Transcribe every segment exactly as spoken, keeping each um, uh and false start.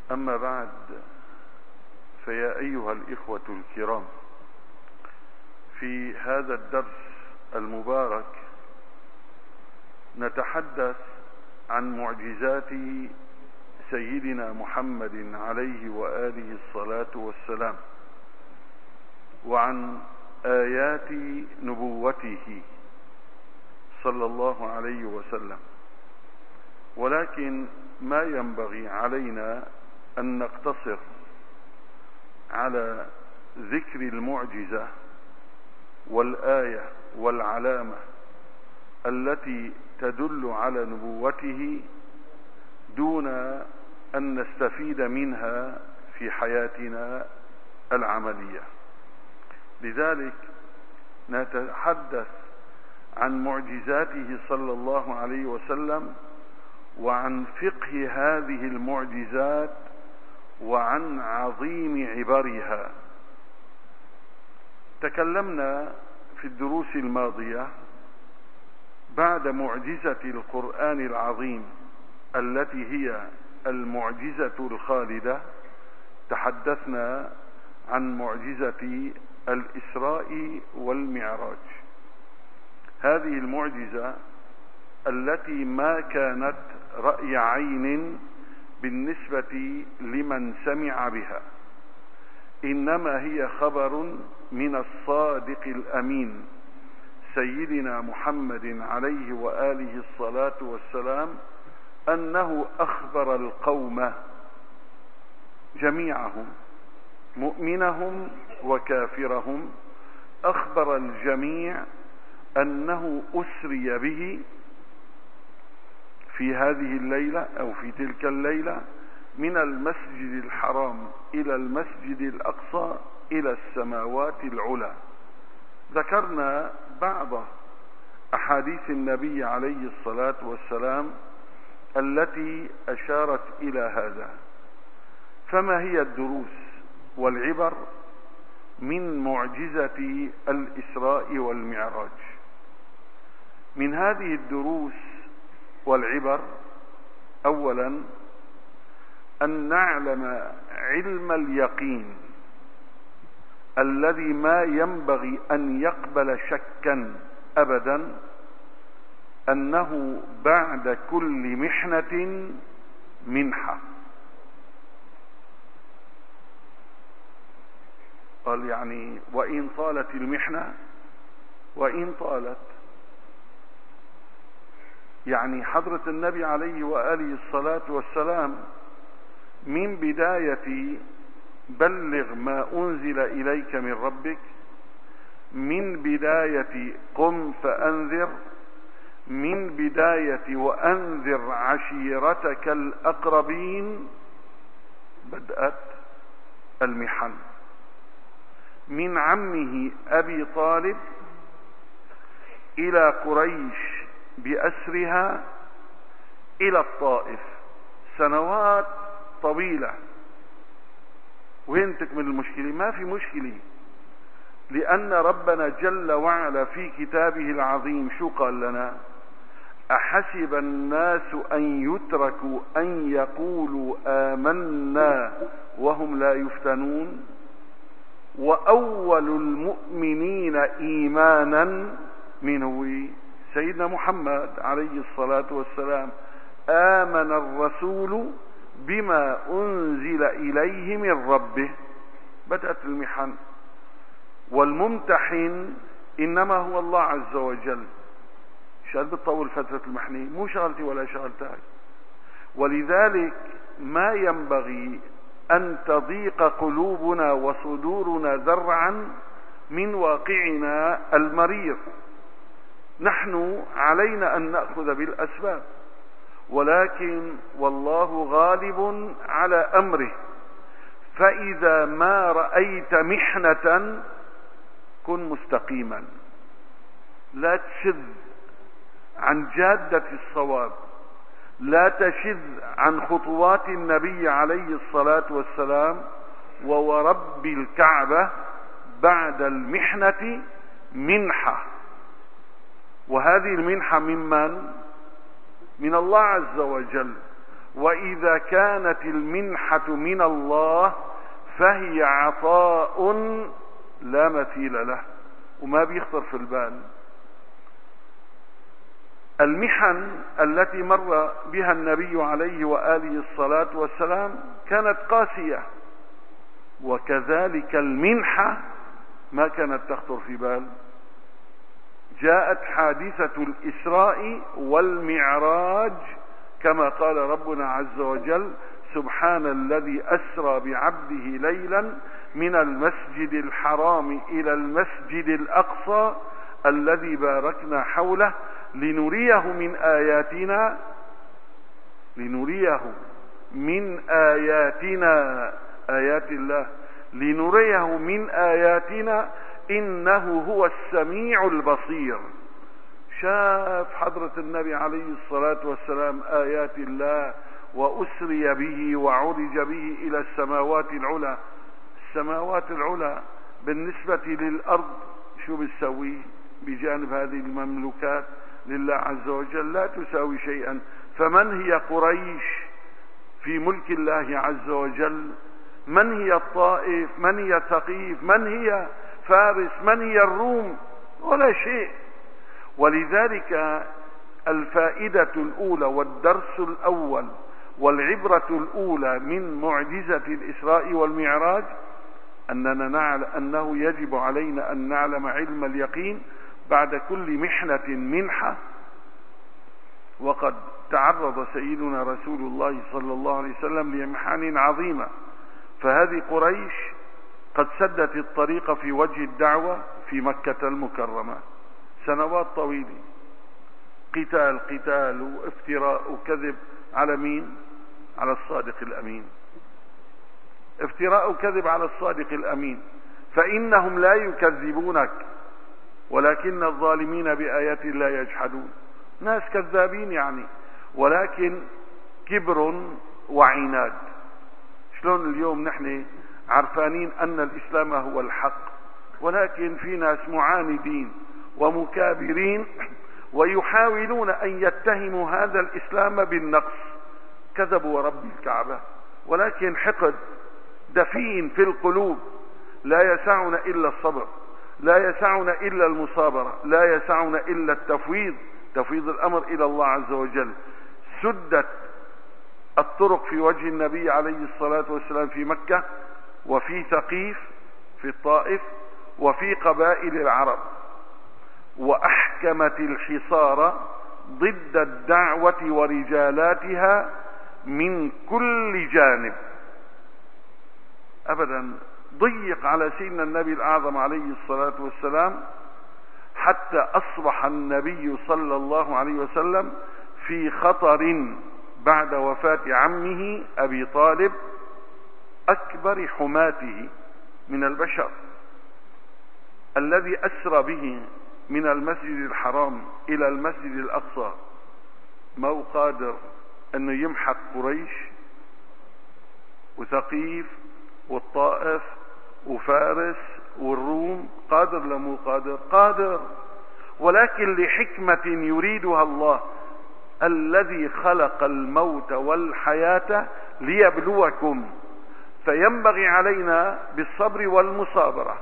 أما بعد، فيا أيها الإخوة الكرام، في هذا الدرس المبارك نتحدث عن معجزات سيدنا محمد عليه وآله الصلاة والسلام، وعن آيات نبوته صلى الله عليه وسلم. ولكن ما ينبغي علينا أن نقتصر على ذكر المعجزة والآية والعلامة التي تدل على نبوته دون أن نستفيد منها في حياتنا العملية. لذلك نتحدث عن معجزاته صلى الله عليه وسلم، وعن فقه هذه المعجزات، وعن عظيم عبرها. تكلمنا في الدروس الماضية بعد معجزة القرآن العظيم التي هي المعجزة الخالدة، تحدثنا عن معجزة الإسراء والمعراج. هذه المعجزة التي ما كانت رأي عين بالنسبة لمن سمع بها، إنما هي خبر من الصادق الأمين سيدنا محمد عليه وآله الصلاة والسلام، أنه أخبر القوم جميعهم، مؤمنهم وكافرهم، أخبر الجميع أنه أسري به في هذه الليلة أو في تلك الليلة من المسجد الحرام إلى المسجد الأقصى إلى السماوات العلى. ذكرنا بعض أحاديث النبي عليه الصلاة والسلام التي أشارت إلى هذا. فما هي الدروس والعبر من معجزة الإسراء والمعراج؟ من هذه الدروس والعبر أولا أن نعلم علم اليقين الذي ما ينبغي أن يقبل شكا أبدا، أنه بعد كل محنة منحة. قال يعني وإن طالت المحنة، وإن طالت، يعني حضرة النبي عليه وآله الصلاة والسلام من بداية بلغ ما أنزل إليك من ربك، من بداية قم فأنذر، من بداية وأنذر عشيرتك الأقربين، بدأت المحن. من عمه أبي طالب إلى قريش بأسرها إلى الطائف، سنوات طويلة. وين تكمل المشكلة؟ ما في مشكلة، لأن ربنا جل وعلا في كتابه العظيم شو قال لنا؟ أحسب الناس أن يتركوا أن يقولوا آمنا وهم لا يفتنون. وأول المؤمنين إيمانا من هو؟ سيدنا محمد عليه الصلاة والسلام. آمن الرسول بما أنزل إليه من ربه. بدأت المحن، والممتحن إنما هو الله عز وجل. شغل بتطول فترة المحنة، مو شغلتي ولا شغلتك. ولذلك ما ينبغي أن تضيق قلوبنا وصدورنا ذرعا من واقعنا المرير. نحن علينا أن نأخذ بالأسباب، ولكن والله غالب على أمره. فإذا ما رأيت محنة كن مستقيما، لا تشذ عن جادة الصواب، لا تشذ عن خطوات النبي عليه الصلاة والسلام. وورب الكعبة بعد المحنة منحة، وهذه المنحة ممن؟ من الله عز وجل. وإذا كانت المنحة من الله فهي عطاء لا مثيل له، وما بيخطر في البال. المحن التي مر بها النبي عليه وآله الصلاة والسلام كانت قاسية، وكذلك المنحة ما كانت تخطر في بال. جاءت حادثة الإسراء والمعراج كما قال ربنا عز وجل: سبحان الذي أسرى بعبده ليلا من المسجد الحرام إلى المسجد الأقصى الذي باركنا حوله لنريه من آياتنا لنريه من آياتنا آيات الله لنريه من آياتنا إنه هو السميع البصير. شاف حضرة النبي عليه الصلاة والسلام آيات الله، وأسري به وعرج به إلى السماوات العلى. السماوات العلى بالنسبة للأرض شو بتسوي بجانب هذه المملوكات لله عز وجل؟ لا تساوي شيئا. فمن هي قريش في ملك الله عز وجل؟ من هي الطائف؟ من هي ثقيف؟ من هي فارس؟ من هي الروم؟ ولا شيء. ولذلك الفائدة الأولى والدرس الأول والعبرة الأولى من معجزة الإسراء والمعراج أننا نعلم أنه يجب علينا أن نعلم علم اليقين بعد كل محنة منحة. وقد تعرض سيدنا رسول الله صلى الله عليه وسلم لمحن عظيمة، فهذه قريش قد سدت الطريق في وجه الدعوة في مكة المكرمة سنوات طويلة، قتال قتال وافتراء وكذب على مين؟ على الصادق الأمين. افتراء وكذب على الصادق الأمين، فإنهم لا يكذبونك ولكن الظالمين بآيات الله يجحدون. ناس كذابين يعني، ولكن كبر وعناد. شلون اليوم نحن عرفانين أن الإسلام هو الحق، ولكن في ناس معاندين ومكابرين ويحاولون أن يتهموا هذا الإسلام بالنقص. كذبوا ورب الكعبة، ولكن حقد دفين في القلوب. لا يسعنا إلا الصبر، لا يسعنا إلا المصابرة، لا يسعنا إلا التفويض، تفويض الأمر إلى الله عز وجل. سدت الطرق في وجه النبي عليه الصلاة والسلام في مكة، وفي ثقيف في الطائف، وفي قبائل العرب، وأحكمت الحصار ضد الدعوة ورجالاتها من كل جانب. أبدا ضيق على سيدنا النبي الأعظم عليه الصلاة والسلام، حتى أصبح النبي صلى الله عليه وسلم في خطر بعد وفاة عمه أبي طالب أكبر حماته من البشر، الذي أسرى به من المسجد الحرام إلى المسجد الأقصى. ما هو قادر أنه يمحق قريش وثقيف والطائف وفارس والروم؟ قادر لا مو قادر؟ قادر، ولكن لحكمة يريدها الله، الذي خلق الموت والحياة ليبلوكم، فينبغي علينا بالصبر والمصابرة.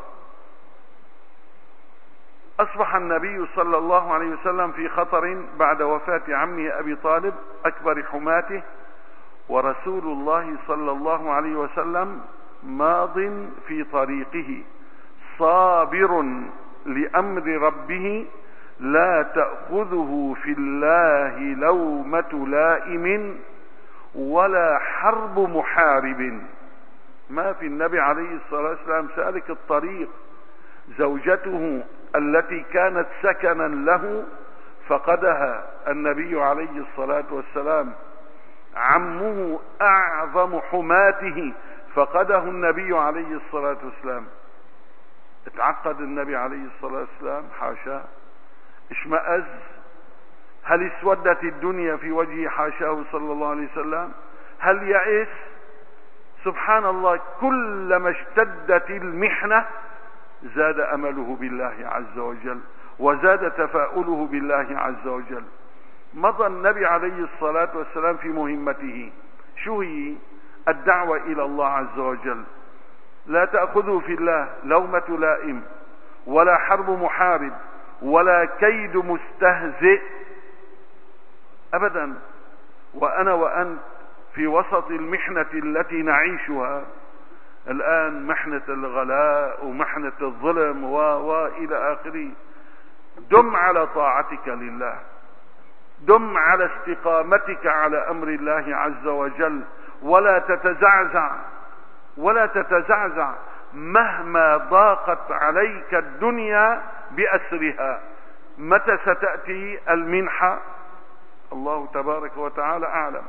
أصبح النبي صلى الله عليه وسلم في خطر بعد وفاة عمه أبي طالب أكبر حماته، ورسول الله صلى الله عليه وسلم ماض في طريقه صابر لأمر ربه، لا تأخذه في الله لومة لائم ولا حرب محارب. ما في النبي عليه الصلاة والسلام سالك الطريق. زوجته التي كانت سكنا له فقدها النبي عليه الصلاة والسلام، عمه أعظم حماته فقده النبي عليه الصلاة والسلام. اتعقد النبي عليه الصلاة والسلام؟ حاشا. اشمأز؟ هل اسودت الدنيا في وجهه؟ حاشاه صلى الله عليه وسلم. هل يئس؟ سبحان الله، كلما اشتدت المحنة زاد أمله بالله عز وجل، وزاد تفاؤله بالله عز وجل. مضى النبي عليه الصلاة والسلام في مهمته، شو هي؟ الدعوة إلى الله عز وجل. لا تأخذوا في الله لومة لائم، ولا حرب محارب، ولا كيد مستهزئ أبدا. وأنا وأنت في وسط المحنة التي نعيشها الآن، محنة الغلاء ومحنة الظلم و... وإلى آخره، دم على طاعتك لله، دم على استقامتك على أمر الله عز وجل، ولا تتزعزع ولا تتزعزع مهما ضاقت عليك الدنيا بأسرها. متى ستأتي المنحة؟ الله تبارك وتعالى أعلم.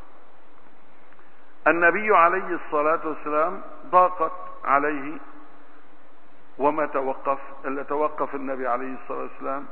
النبي عليه الصلاة والسلام ضاقت عليه، وما توقف إلا توقف النبي عليه الصلاة والسلام،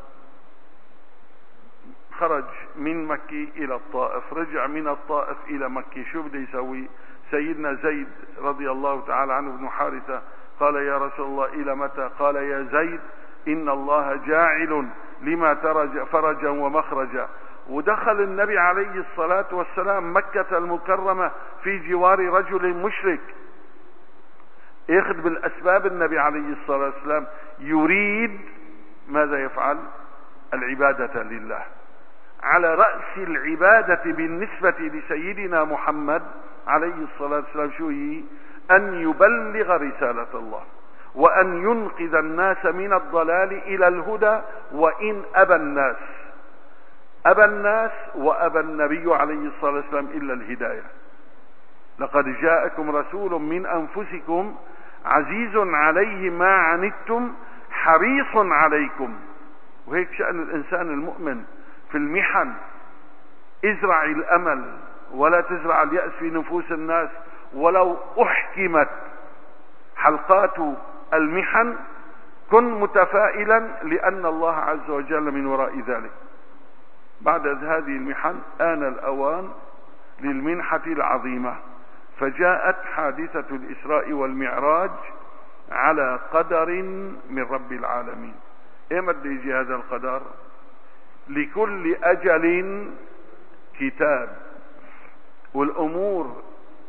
خرج من مكة إلى الطائف، رجع من الطائف إلى مكة. شو بده يسوي؟ سيدنا زيد رضي الله تعالى عنه بن حارثة قال يا رسول الله إلى متى؟ قال يا زيد إن الله جاعل لما ترج فرجا ومخرجا. ودخل النبي عليه الصلاة والسلام مكة المكرمة في جوار رجل مشرك، ياخذ بالأسباب. النبي عليه الصلاة والسلام يريد ماذا يفعل؟ العبادة لله. على رأس العبادة بالنسبة لسيدنا محمد عليه الصلاة والسلام شو هي؟ أن يبلغ رسالة الله، وأن ينقذ الناس من الضلال إلى الهدى، وإن أبى الناس أبى الناس وأبى النبي عليه الصلاة والسلام إلا الهداية. لقد جاءكم رسول من أنفسكم عزيز عليه ما عنتم حريص عليكم. وهيك شأن الإنسان المؤمن في المحن. ازرع الأمل ولا تزرع اليأس في نفوس الناس. ولو أحكمت حلقات المحن كن متفائلا، لأن الله عز وجل من وراء ذلك. بعد هذه المحن آن الأوان للمنحة العظيمة، فجاءت حادثة الإسراء والمعراج على قدر من رب العالمين. ايه مد يجي هذا القدر؟ لكل أجل كتاب، والأمور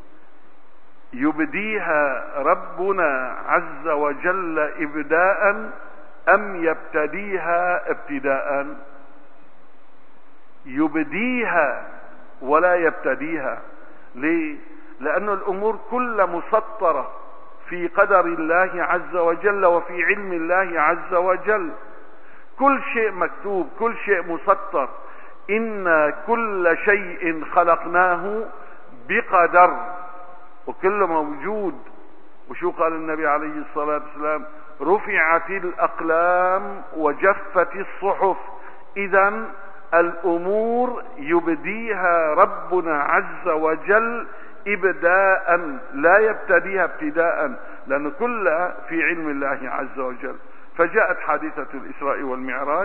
يبديها ربنا عز وجل إبداء أم يبتديها ابتداء؟ يبديها ولا يبتديها. ليه؟ لأن الأمور كلها مسطرة في قدر الله عز وجل وفي علم الله عز وجل. كل شيء مكتوب، كل شيء مسطر. إن كل شيء خلقناه بقدر، وكل موجود. وشو قال النبي عليه الصلاة والسلام؟ رفعت الأقلام وجفت الصحف. إذن الأمور يبديها ربنا عز وجل إبداء، لا يبتديها ابتداء، لأن كلها في علم الله عز وجل. فجاءت حادثة الإسراء والمعراج،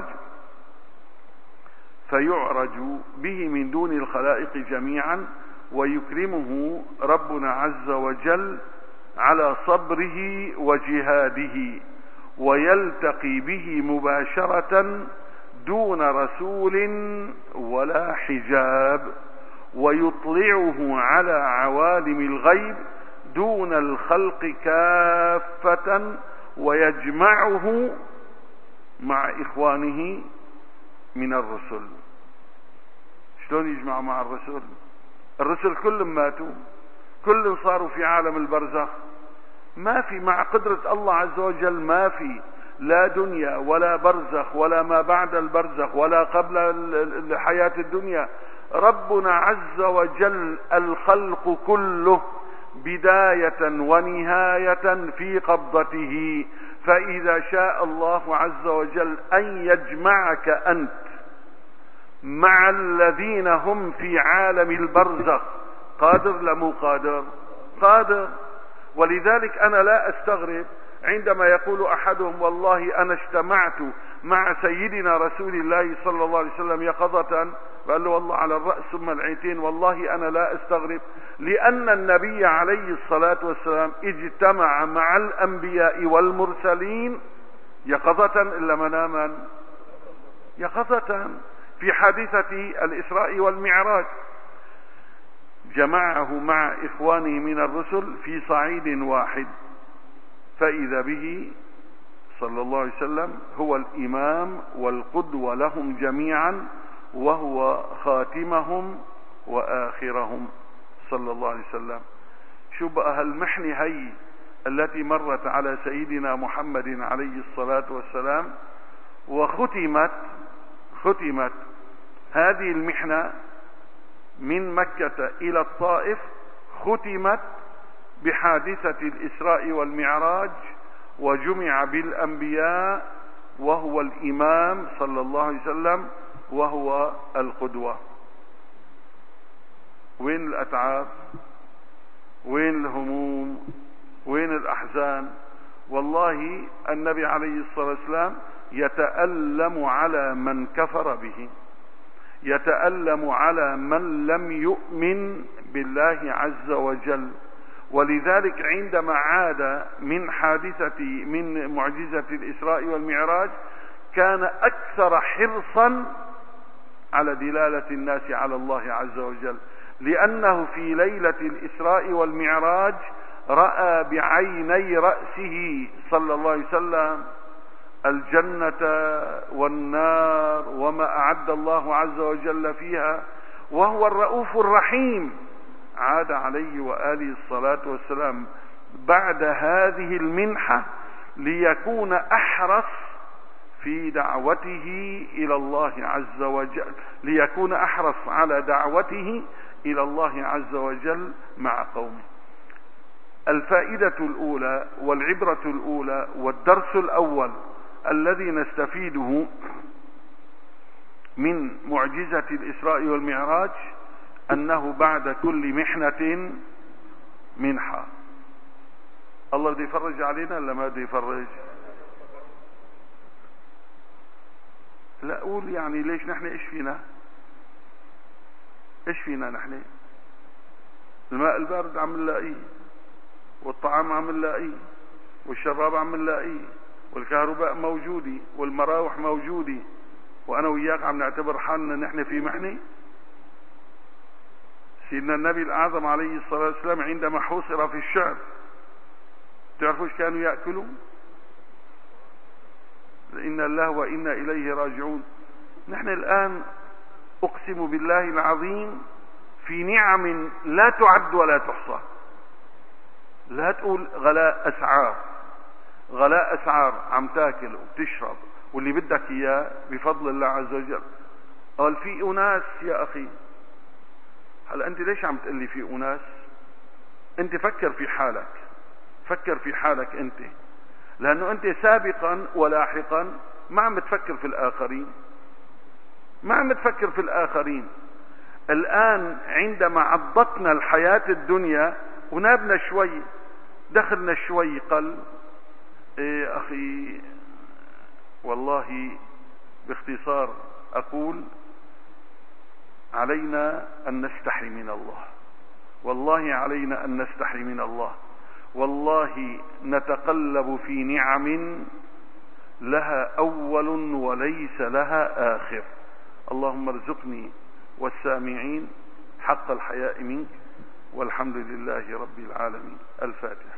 فيعرج به من دون الخلائق جميعا، ويكرمه ربنا عز وجل على صبره وجهاده، ويلتقي به مباشرة دون رسول ولا حجاب، ويطلعه على عوالم الغيب دون الخلق كافة، ويجمعه مع إخوانه من الرسل. شلون يجمع مع الرسل؟ الرسل كلهم ماتوا، كلهم صاروا في عالم البرزخ. ما في مع قدرة الله عز وجل، ما في لا دنيا ولا برزخ ولا ما بعد البرزخ ولا قبل الحياة الدنيا. ربنا عز وجل الخلق كله بداية ونهاية في قبضته. فإذا شاء الله عز وجل أن يجمعك أنت مع الذين هم في عالم البرزخ، قادر لمو قادر؟ قادر. ولذلك أنا لا أستغرب عندما يقول أحدهم والله أنا اجتمعت مع سيدنا رسول الله صلى الله عليه وسلم يقظة، قال له والله على الرأس ثم العينين. والله أنا لا أستغرب، لأن النبي عليه الصلاة والسلام اجتمع مع الأنبياء والمرسلين يقظة إلا مناما، يقظة في حادثة الإسراء والمعراج. جمعه مع إخوانه من الرسل في صعيد واحد، فإذا به صلى الله عليه وسلم هو الإمام والقدوة لهم جميعا، وهو خاتمهم وآخرهم صلى الله عليه وسلم. شو بقى هالمحنة هي التي مرت على سيدنا محمد عليه الصلاة والسلام، وختمت ختمت هذه المحنة من مكة إلى الطائف، ختمت بحادثة الإسراء والمعراج، وجمع بالأنبياء وهو الإمام صلى الله عليه وسلم وهو القدوة. وين الأتعاب؟ وين الهموم؟ وين الأحزان؟ والله النبي عليه الصلاة والسلام يتألم على من كفر به، يتألم على من لم يؤمن بالله عز وجل. ولذلك عندما عاد من حادثة من معجزة الإسراء والمعراج كان أكثر حرصا على دلالة الناس على الله عز وجل، لأنه في ليلة الإسراء والمعراج رأى بعيني رأسه صلى الله عليه وسلم الجنة والنار وما أعد الله عز وجل فيها، وهو الرؤوف الرحيم. عاد عليه وآله الصلاة والسلام بعد هذه المنحة ليكون أحرص في دعوته إلى الله عز وجل، ليكون أحرص على دعوته إلى الله عز وجل مع قومه. الفائدة الأولى والعبرة الأولى والدرس الأول الذي نستفيده من معجزة الإسراء والمعراج أنه بعد كل محنة منحة. الله بده يفرج علينا ولا ما بده يفرج؟ لا أقول يعني ليش نحن إيش فينا؟ إيش فينا نحن؟ الماء البارد عم نلاقيه، والطعام عم نلاقيه، والشراب عم نلاقيه، والكهرباء موجودة، والمراوح موجودة، وأنا وياك عم نعتبر حالنا نحن في محنة. سيدنا النبي الأعظم عليه الصلاة والسلام عندما حوصر في الشعب تعرفوا ايش كانوا يأكلون؟ إن الله وإنا إليه راجعون. نحن الآن أقسم بالله العظيم في نعم لا تعد ولا تحصى. لا تقول غلاء أسعار، غلاء أسعار، عم تاكل وبتشرب واللي بدك إياه بفضل الله عز وجل. قال في أناس يا أخي، هلا أنت ليش عم تقلي في أناس؟ أنت فكر في حالك، فكر في حالك أنت، لأنه أنت سابقا ولاحقا ما عم تفكر في الآخرين، ما عم تفكر في الآخرين. الآن عندما عضتنا الحياة الدنيا ونابنا شوي، دخلنا شوي قل، إيه أخي والله باختصار أقول علينا أن نستحي من الله، والله علينا أن نستحي من الله. والله نتقلب في نعم لها أول وليس لها آخر. اللهم ارزقني والسامعين حق الحياء منك، والحمد لله رب العالمين. الفاتحة.